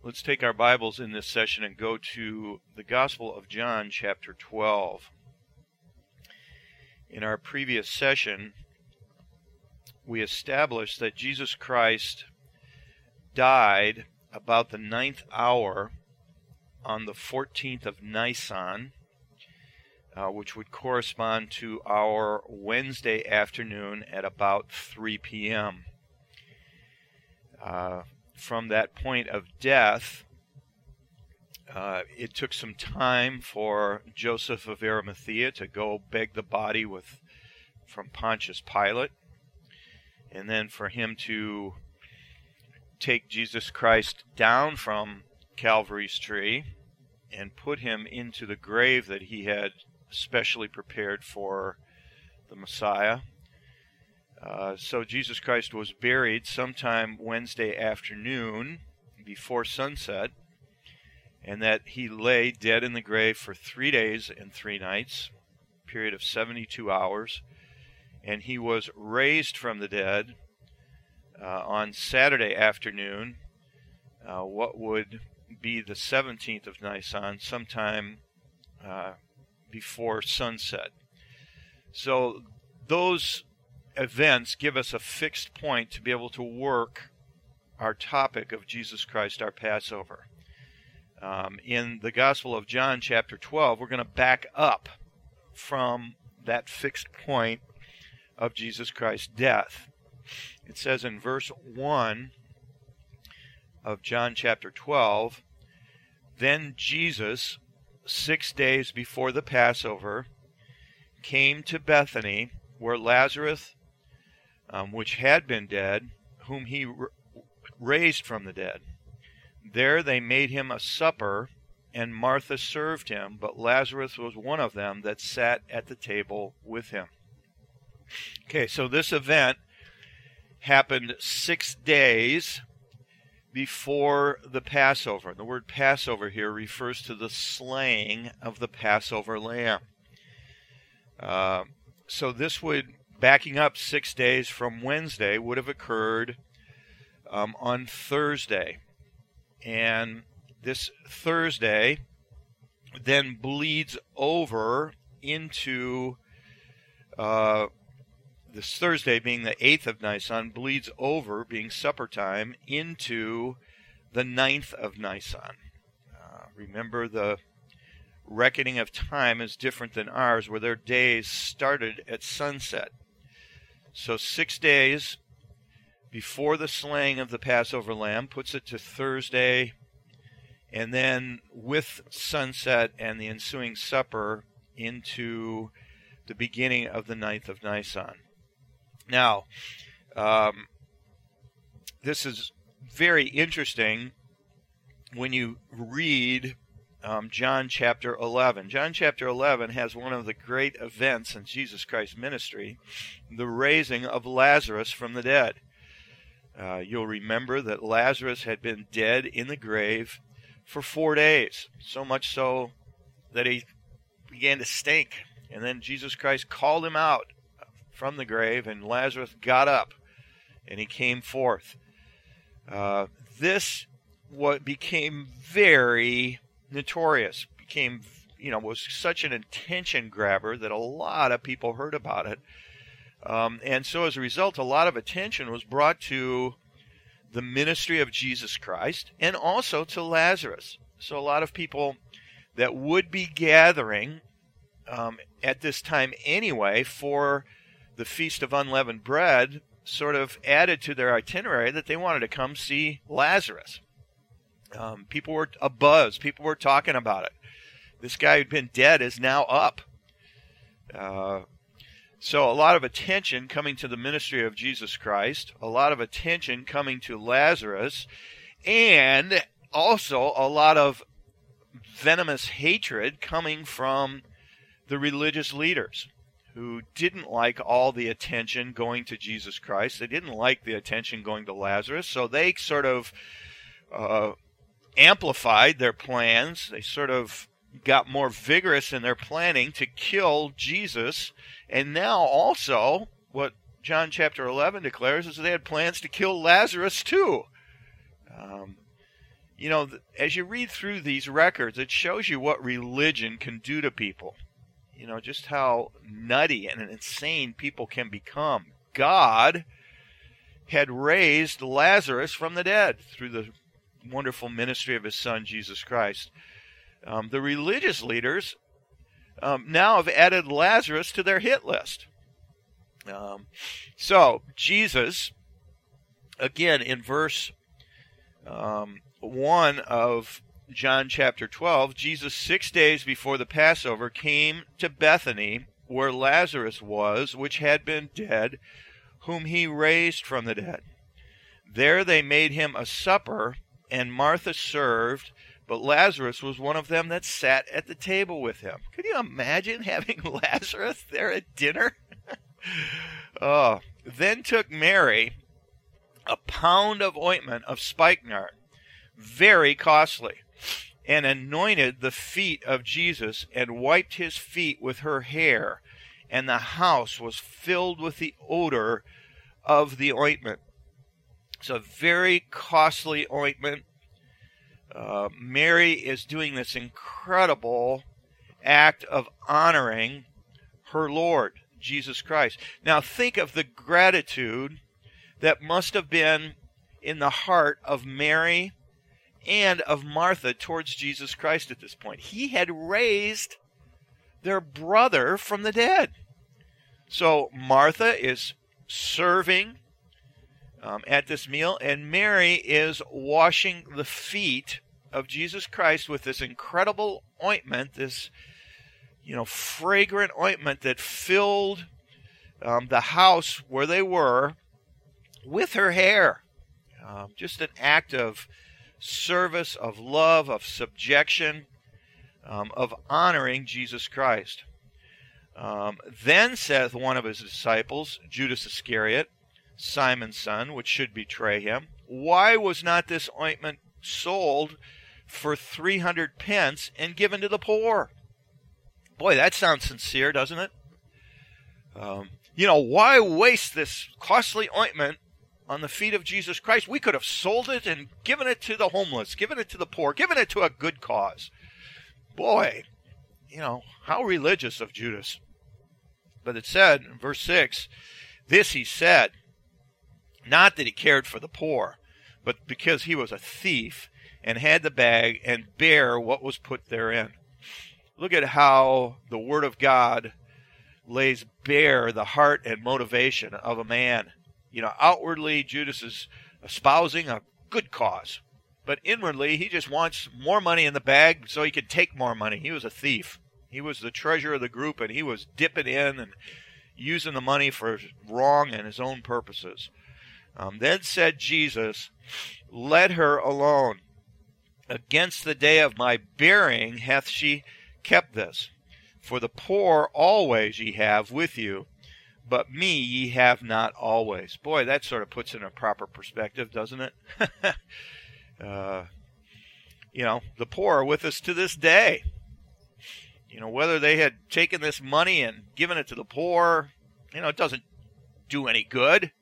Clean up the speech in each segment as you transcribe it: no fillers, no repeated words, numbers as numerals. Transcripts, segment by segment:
Let's take our Bibles in this session and go to the Gospel of John, chapter 12. In our previous session, we established that Jesus Christ died about the 9th hour on the 14th of Nisan, which would correspond to our Wednesday afternoon at about 3 p.m. From that point of death, it took some time for Joseph of Arimathea to go beg the body from Pontius Pilate, and then for him to take Jesus Christ down from Calvary's tree and put him into the grave that he had specially prepared for the Messiah. So Jesus Christ was buried sometime Wednesday afternoon before sunset, and that he lay dead in the grave for 3 days and 3 nights, a period of 72 hours, and he was raised from the dead on Saturday afternoon, what would be the 17th of Nisan, sometime before sunset. So those events give us a fixed point to be able to work our topic of Jesus Christ, our Passover. In the Gospel of John, chapter 12, we're going to back up from that fixed point of Jesus Christ's death. It says in verse 1 of John chapter 12, "Then Jesus, 6 days before the Passover, came to Bethany, where Lazarus, which had been dead, whom he raised from the dead. There they made him a supper, and Martha served him, but Lazarus was one of them that sat at the table with him." Okay, so this event happened 6 days before the Passover. The word Passover here refers to the slaying of the Passover lamb. So this would, backing up 6 days from Wednesday, would have occurred on Thursday. And this Thursday then bleeds over into, this Thursday being the 8th of Nisan, bleeds over, being supper time, into the 9th of Nisan. Remember, the reckoning of time is different than ours, where their days started at sunset. So 6 days before the slaying of the Passover lamb puts it to Thursday, and then with sunset and the ensuing supper into the beginning of the 9th of Nisan. Now, this is very interesting when you read John chapter 11. John chapter 11 has one of the great events in Jesus Christ's ministry, the raising of Lazarus from the dead. You'll remember that Lazarus had been dead in the grave for 4 days, so much so that he began to stink. And then Jesus Christ called him out from the grave, and Lazarus got up, and he came forth. This became very notorious, was such an attention grabber that a lot of people heard about it. And so as a result, a lot of attention was brought to the ministry of Jesus Christ and also to Lazarus. So a lot of people that would be gathering at this time anyway for the Feast of Unleavened Bread sort of added to their itinerary that they wanted to come see Lazarus. People were abuzz. People were talking about it. This guy who'd been dead is now up. So a lot of attention coming to the ministry of Jesus Christ, a lot of attention coming to Lazarus, and also a lot of venomous hatred coming from the religious leaders who didn't like all the attention going to Jesus Christ. They didn't like the attention going to Lazarus, so they sort of amplified their plans. They sort of got more vigorous in their planning to kill Jesus. And now also, what John chapter 11 declares is they had plans to kill Lazarus too. as you read through these records, it shows you what religion can do to people. Just how nutty and insane people can become. God had raised Lazarus from the dead through the wonderful ministry of his son, Jesus Christ. The religious leaders now have added Lazarus to their hit list. So Jesus, again, in verse 1 of John chapter 12, Jesus 6 days before the Passover came to Bethany, where Lazarus was, which had been dead, whom he raised from the dead. There they made him a supper, and Martha served, but Lazarus was one of them that sat at the table with him. Could you imagine having Lazarus there at dinner? Then took Mary a pound of ointment of spikenard, very costly, and anointed the feet of Jesus, and wiped his feet with her hair, and the house was filled with the odor of the ointment. It's a very costly ointment. Mary is doing this incredible act of honoring her Lord, Jesus Christ. Now think of the gratitude that must have been in the heart of Mary and of Martha towards Jesus Christ at this point. He had raised their brother from the dead. So Martha is serving at this meal, and Mary is washing the feet of Jesus Christ with this incredible ointment, this fragrant ointment that filled the house where they were with her hair. Just an act of service, of love, of subjection, of honoring Jesus Christ. Then saith one of his disciples, Judas Iscariot, Simon's son, which should betray him, why was not this ointment sold for 300 pence and given to the poor? Boy, that sounds sincere, doesn't it? Why waste this costly ointment on the feet of Jesus Christ? We could have sold it and given it to the homeless, given it to the poor, given it to a good cause. Boy, how religious of Judas. But it said in verse 6, this he said, not that he cared for the poor, but because he was a thief and had the bag and bare what was put therein. Look at how the Word of God lays bare the heart and motivation of a man. Outwardly, Judas is espousing a good cause, but inwardly, he just wants more money in the bag so he can take more money. He was a thief. He was the treasurer of the group, and he was dipping in and using the money for wrong and his own purposes. Then said Jesus, let her alone. Against the day of my burying hath she kept this. For the poor always ye have with you, but me ye have not always. Boy, that sort of puts it in a proper perspective, doesn't it? The poor are with us to this day. Whether they had taken this money and given it to the poor, it doesn't do any good.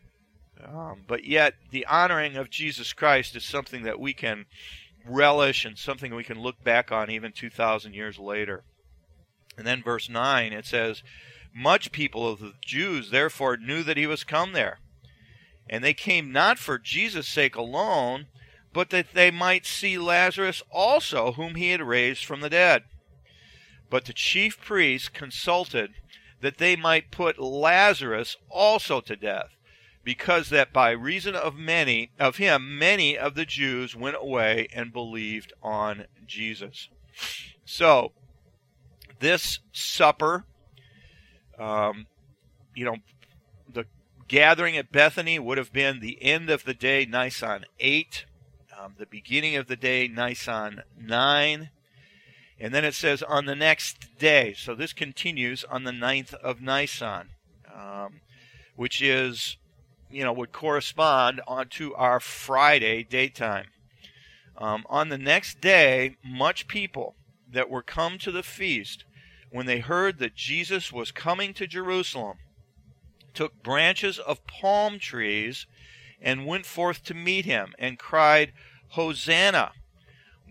But yet, the honoring of Jesus Christ is something that we can relish and something we can look back on even 2,000 years later. And then verse 9, it says, much people of the Jews therefore knew that he was come there. And they came not for Jesus' sake alone, but that they might see Lazarus also, whom he had raised from the dead. But the chief priests consulted that they might put Lazarus also to death, because that by reason of many of the Jews went away and believed on Jesus. So, this supper, the gathering at Bethany would have been the end of the day, Nisan 8, the beginning of the day, Nisan 9, and then it says on the next day. So this continues on the 9th of Nisan, which is, would correspond onto our Friday daytime. On the next day, much people that were come to the feast, when they heard that Jesus was coming to Jerusalem, took branches of palm trees and went forth to meet him, and cried, Hosanna!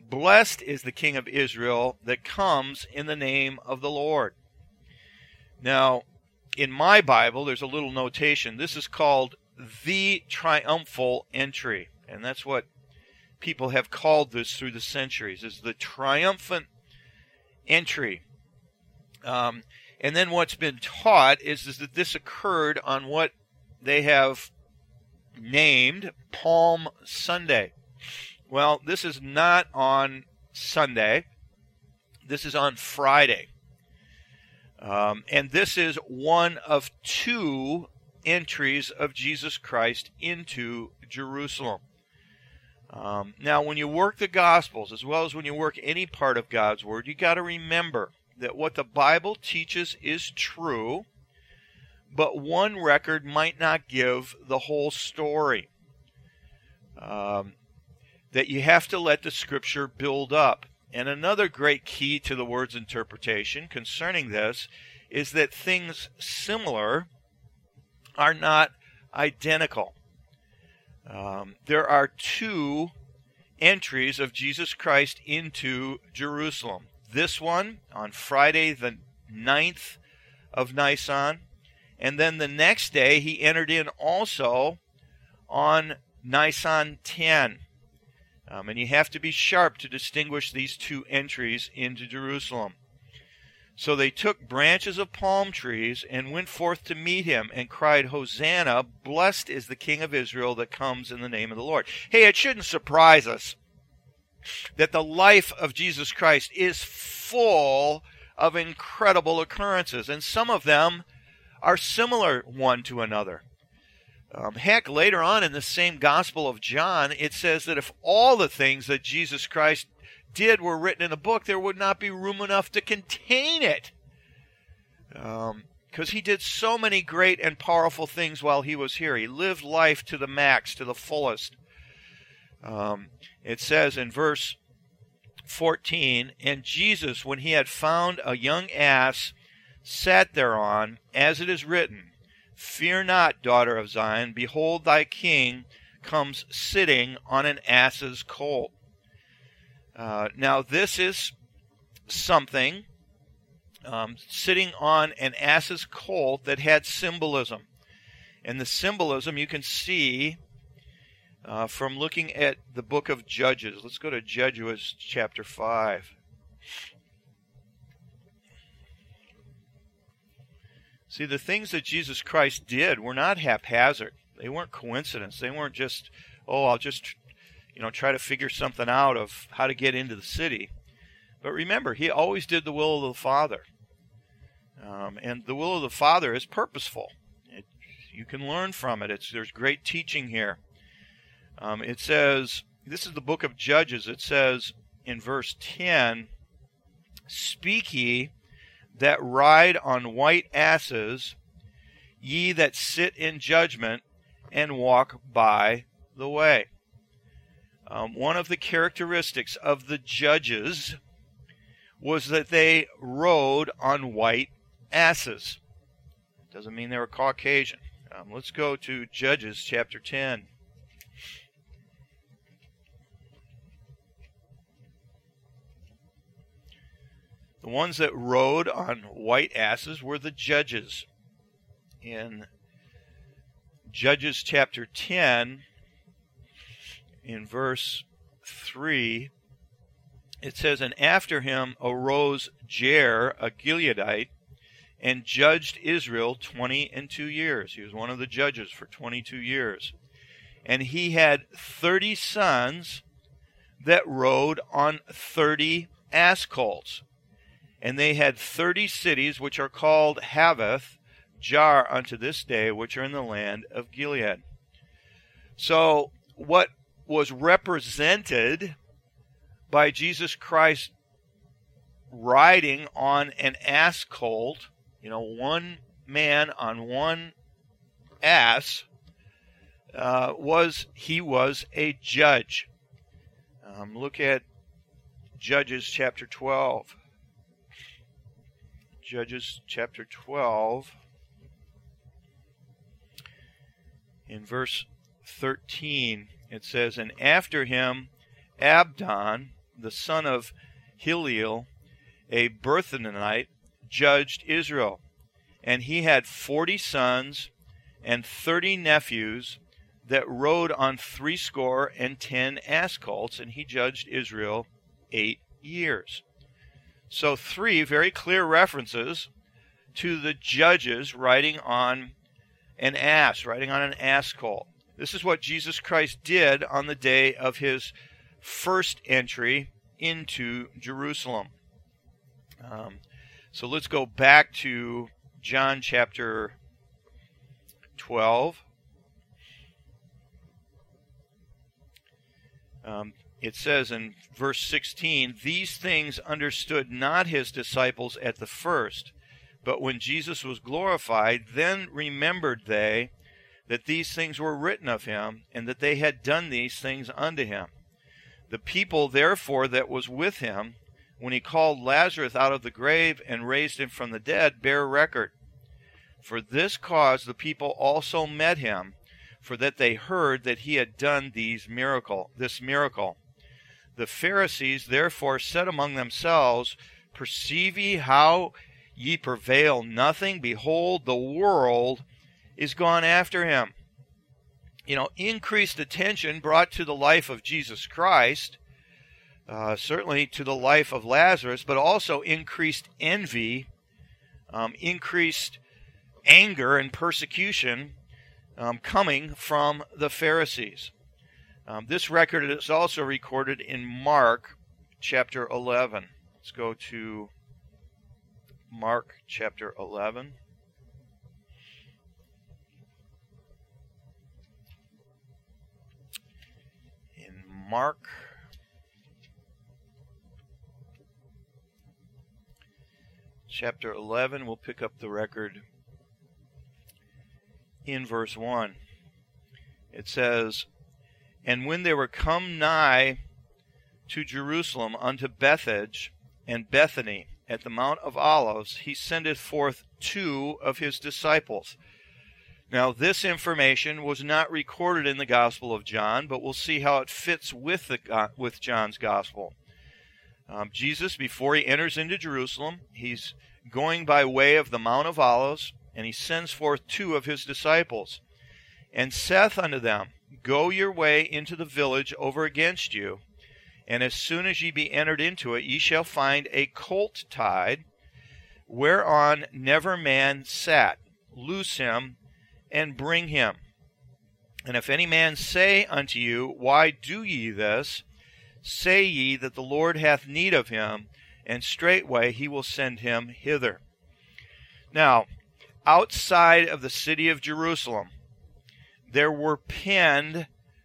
Blessed is the King of Israel that comes in the name of the Lord. Now, in my Bible, there's a little notation. This is called the triumphal entry. And that's what people have called this through the centuries, is the triumphant entry. And then what's been taught is that this occurred on what they have named Palm Sunday. Well, this is not on Sunday. This is on Friday. And this is one of two entries of Jesus Christ into Jerusalem. Now, when you work the Gospels, as well as when you work any part of God's Word, you got to remember that what the Bible teaches is true, but one record might not give the whole story. That you have to let the Scripture build up. And another great key to the Word's interpretation concerning this is that things similar are not identical. There are two entries of Jesus Christ into Jerusalem. This one on Friday the 9th of Nisan, and then the next day he entered in also on Nisan 10. And you have to be sharp to distinguish these two entries into Jerusalem. So they took branches of palm trees and went forth to meet him and cried, Hosanna, blessed is the King of Israel that comes in the name of the Lord. Hey, it shouldn't surprise us that the life of Jesus Christ is full of incredible occurrences, and some of them are similar one to another. Heck, later on in the same Gospel of John, it says that if all the things that Jesus Christ did were written in a book, there would not be room enough to contain it. Because he did so many great and powerful things while he was here. He lived life to the max, to the fullest. It says in verse 14, And Jesus, when he had found a young ass, sat thereon, as it is written, Fear not, daughter of Zion, behold thy king comes sitting on an ass's colt. Now this is something, sitting on an ass's colt, that had symbolism. And the symbolism you can see from looking at the book of Judges. Let's go to Judges chapter 5. See, the things that Jesus Christ did were not haphazard. They weren't coincidence. They weren't just, I'll just, try to figure something out of how to get into the city. But remember, he always did the will of the Father. And the will of the Father is purposeful. You can learn from it. There's great teaching here. It says, this is the book of Judges. It says in verse 10, Speak ye that ride on white asses, ye that sit in judgment and walk by the way. One of the characteristics of the judges was that they rode on white asses. Doesn't mean they were Caucasian. Let's go to Judges chapter 10. The ones that rode on white asses were the judges. In Judges chapter 10, in verse 3, it says, And after him arose Jair, a Gileadite, and judged Israel 22 years. He was one of the judges for 22 years. And he had 30 sons that rode on 30 ass colts. And they had 30 cities, which are called Havoth, Jar unto this day, which are in the land of Gilead. So what was represented by Jesus Christ riding on an ass colt, one man on one ass, he was a judge. Look at Judges chapter 12. Judges chapter 12, in verse 13, it says, And after him Abdon, the son of Hillel, a Berthanite, judged Israel. And he had 40 sons and 30 nephews that rode on 70 ass colts, and he judged Israel 8 years. So 3 very clear references to the judges riding on an ass colt. This is what Jesus Christ did on the day of his first entry into Jerusalem. So let's go back to John chapter 12. It says in verse 16, "These things understood not his disciples at the first, but when Jesus was glorified, then remembered they that these things were written of him, and that they had done these things unto him. The people therefore that was with him, when he called Lazarus out of the grave and raised him from the dead, bear record. For this cause the people also met him, for that they heard that he had done this miracle. The Pharisees therefore said among themselves, Perceive ye how ye prevail nothing? Behold, the world is gone after him." Increased attention brought to the life of Jesus Christ, certainly to the life of Lazarus, but also increased envy, increased anger and persecution coming from the Pharisees. This record is also recorded in Mark chapter 11. Let's go to Mark chapter 11. In Mark chapter 11, we'll pick up the record in verse 1. It says, "And when they were come nigh to Jerusalem unto Bethphage and Bethany at the Mount of Olives, he sendeth forth 2 of his disciples." Now, this information was not recorded in the Gospel of John, but we'll see how it fits with John's Gospel. Jesus, before he enters into Jerusalem, he's going by way of the Mount of Olives, and he sends forth 2 of his disciples, and saith unto them, Go your way into the village over against you, and as soon as ye be entered into it, ye shall find a colt tied, whereon never man sat. Loose him, and bring him. And if any man say unto you, Why do ye this? Say ye that the Lord hath need of him, and straightway he will send him hither. Now, outside of the city of Jerusalem, there were penned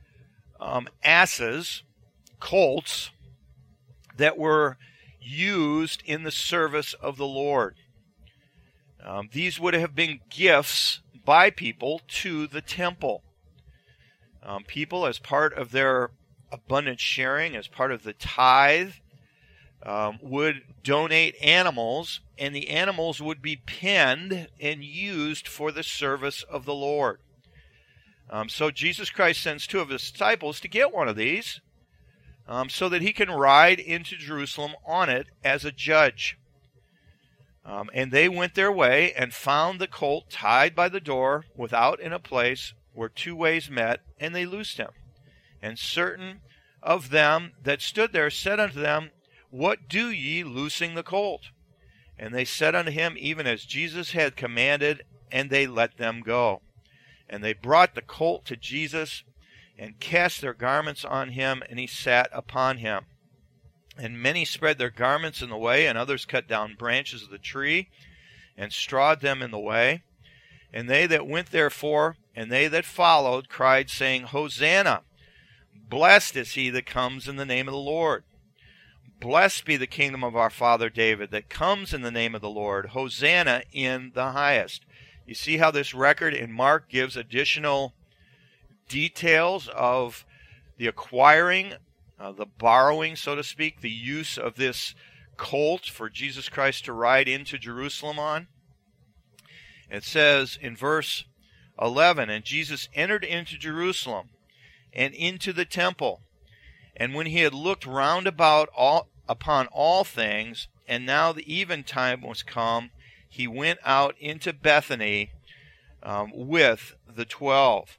asses, colts, that were used in the service of the Lord. These would have been gifts by people to the temple. People, as part of their abundant sharing, as part of the tithe, would donate animals, and the animals would be penned and used for the service of the Lord. So Jesus Christ sends 2 of his disciples to get one of these so that he can ride into Jerusalem on it as a judge. And they went their way and found the colt tied by the door without in a place where 2 ways met, and they loosed him. And certain of them that stood there said unto them, What do ye loosing the colt? And they said unto him, Even as Jesus had commanded, and they let them go. And they brought the colt to Jesus, and cast their garments on him, and he sat upon him. And many spread their garments in the way, and others cut down branches of the tree, and strawed them in the way. And they that went therefore, and they that followed, cried, saying, Hosanna! Blessed is he that comes in the name of the Lord. Blessed be the kingdom of our father David that comes in the name of the Lord. Hosanna in the highest. You see how this record in Mark gives additional details of the acquiring, the borrowing, so to speak, the use of this colt for Jesus Christ to ride into Jerusalem on. It says in verse 11, And Jesus entered into Jerusalem and into the temple, And when he had looked round upon all things, and now the eventime was come, he went out into Bethany with the 12.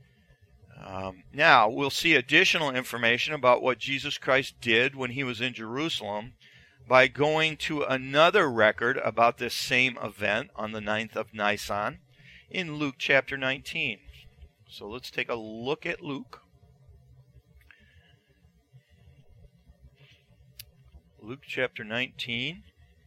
Now, we'll see additional information about what Jesus Christ did when he was in Jerusalem by going to another record about this same event on the 9th of Nisan in Luke chapter 19. So let's take a look at Luke. Luke chapter 19.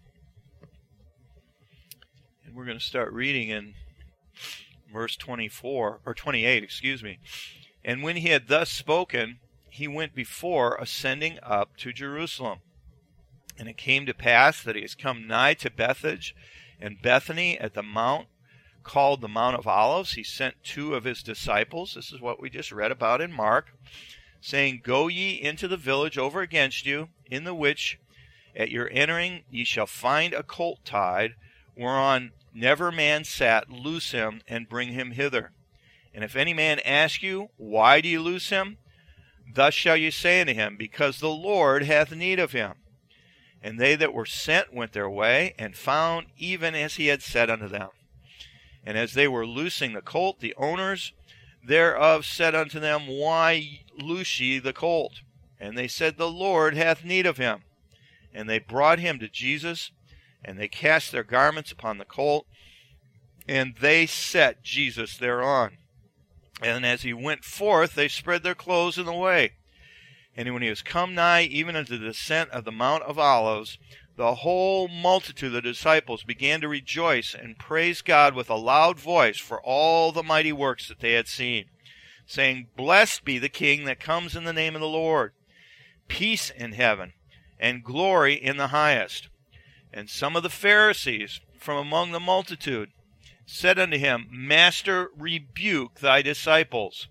And we're going to start reading in verse 24, or 28, excuse me. And when he had thus spoken, he went before, ascending up to Jerusalem. And it came to pass that he has come nigh to Bethphage and Bethany at the mount called the Mount of Olives. He sent 2 of his disciples. This is what we just read about in Mark, saying, Go ye into the village over against you, in the which at your entering ye shall find a colt tied, whereon never man sat. Loose him, and bring him hither. And if any man ask you, Why do you loose him? Thus shall you say unto him, Because the Lord hath need of him. And they that were sent went their way, and found even as he had said unto them. And as they were loosing the colt, the owners thereof said unto them, Why loose ye the colt? And they said, The Lord hath need of him. And they brought him to Jesus, and they cast their garments upon the colt, and they set Jesus thereon. And as he went forth, they spread their clothes in the way. And when he was come nigh even unto the descent of the Mount of Olives, the whole multitude of the disciples began to rejoice and praise God with a loud voice for all the mighty works that they had seen, saying, Blessed be the King that comes in the name of the Lord, peace in heaven, and glory in the highest. And some of the Pharisees from among the multitude said unto him, Master, rebuke thy disciples.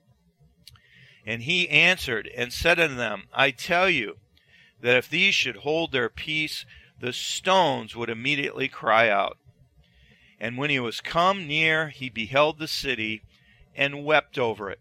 And he answered and said unto them, I tell you, that if these should hold their peace, the stones would immediately cry out. And when he was come near, he beheld the city, and wept over it.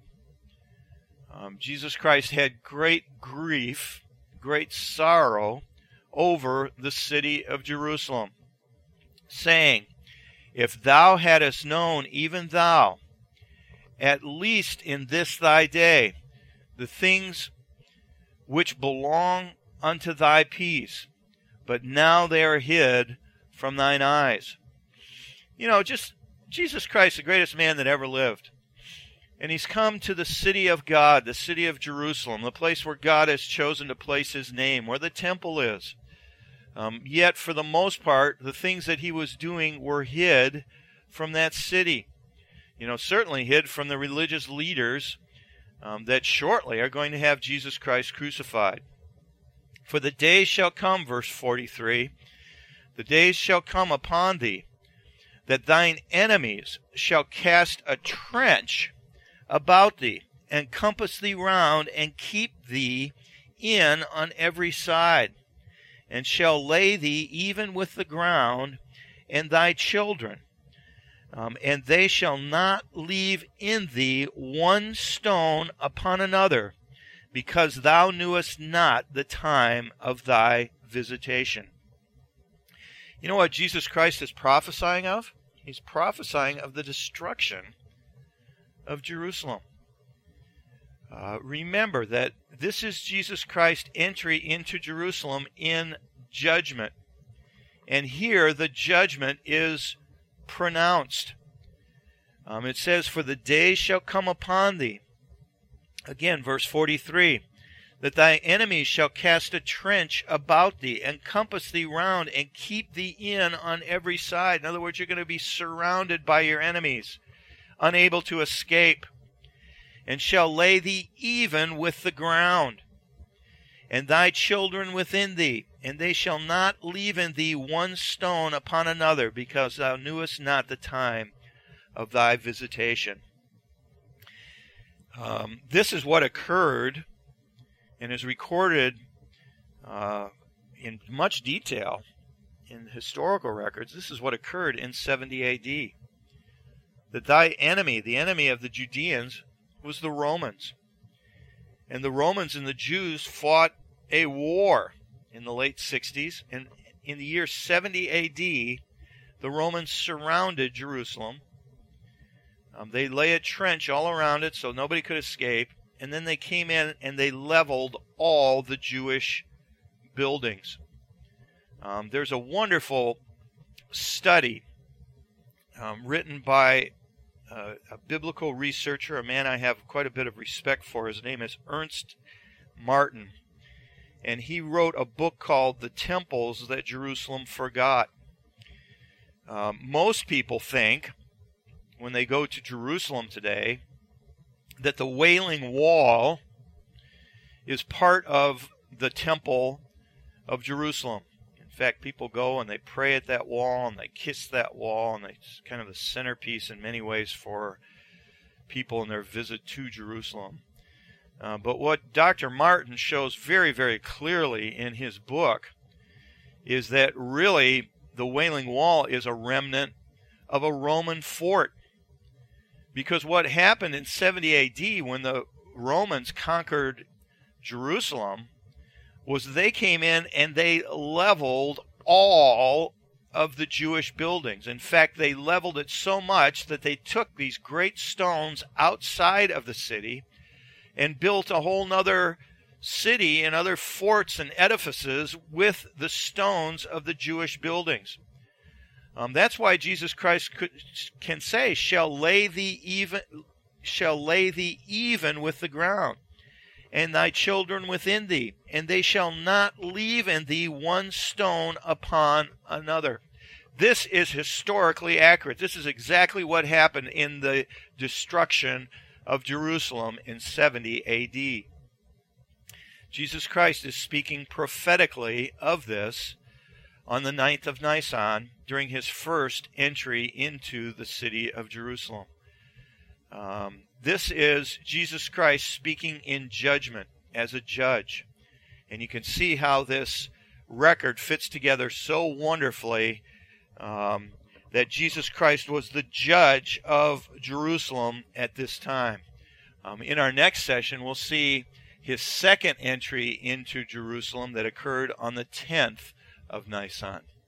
Jesus Christ had great grief, great sorrow over the city of Jerusalem, saying, If thou hadst known, even thou, at least in this thy day, the things which belong unto thy peace, but now they are hid from thine eyes. You know, just Jesus Christ, the greatest man that ever lived. And he's come to the city of God, the city of Jerusalem, the place where God has chosen to place his name, where the temple is. Yet, for the most part, the things that he was doing were hid from that city. You know, certainly hid from the religious leaders that shortly are going to have Jesus Christ crucified. For the days shall come, verse 43, the days shall come upon thee, that thine enemies shall cast a trench about thee, and compass thee round, and keep thee in on every side, and shall lay thee even with the ground, and thy children. And they shall not leave in thee one stone upon another, because thou knewest not the time of thy visitation. You know what Jesus Christ is prophesying of? He's prophesying of the destruction of Jerusalem. Remember that this is Jesus Christ's entry into Jerusalem in judgment. And here the judgment is pronounced. It says, For the days shall come upon thee. Again, verse 43, that thy enemies shall cast a trench about thee, and compass thee round, and keep thee in on every side. In other words, you're going to be surrounded by your enemies, unable to escape, and shall lay thee even with the ground, and thy children within thee, and they shall not leave in thee one stone upon another, because thou knewest not the time of thy visitation. This is what occurred and is recorded in much detail in historical records. This is what occurred in 70 A.D. That thy enemy, the enemy of the Judeans, was the Romans. And the Romans and the Jews fought a war in the late 60s. And in the year 70 AD, the Romans surrounded Jerusalem. They lay a trench all around it so nobody could escape. And then they came in and they leveled all the Jewish buildings. There's a wonderful study written by a biblical researcher, a man I have quite a bit of respect for. His name is Ernst Martin. And he wrote a book called The Temples That Jerusalem Forgot. Most people think, when they go to Jerusalem today, that the Wailing Wall is part of the Temple of Jerusalem. In fact, people go and they pray at that wall and they kiss that wall, and it's kind of the centerpiece in many ways for people in their visit to Jerusalem. But what Dr. Martin shows very, very clearly in his book is that really the Wailing Wall is a remnant of a Roman fort. Because what happened in 70 AD when the Romans conquered Jerusalem was they came in and they leveled all of the Jewish buildings. In fact, they leveled it so much that they took these great stones outside of the city and built a whole nother city and other forts and edifices with the stones of the Jewish buildings. That's why Jesus Christ can say, shall lay thee even with the ground, and thy children within thee, and they shall not leave in thee one stone upon another. This is historically accurate. This is exactly what happened in the destruction of Jerusalem in 70 AD. Jesus Christ is speaking prophetically of this on the 9th of Nisan during his first entry into the city of Jerusalem. This is Jesus Christ speaking in judgment as a judge. And you can see how this record fits together so wonderfully that Jesus Christ was the judge of Jerusalem at this time. In our next session, we'll see his second entry into Jerusalem that occurred on the 10th of Nisan.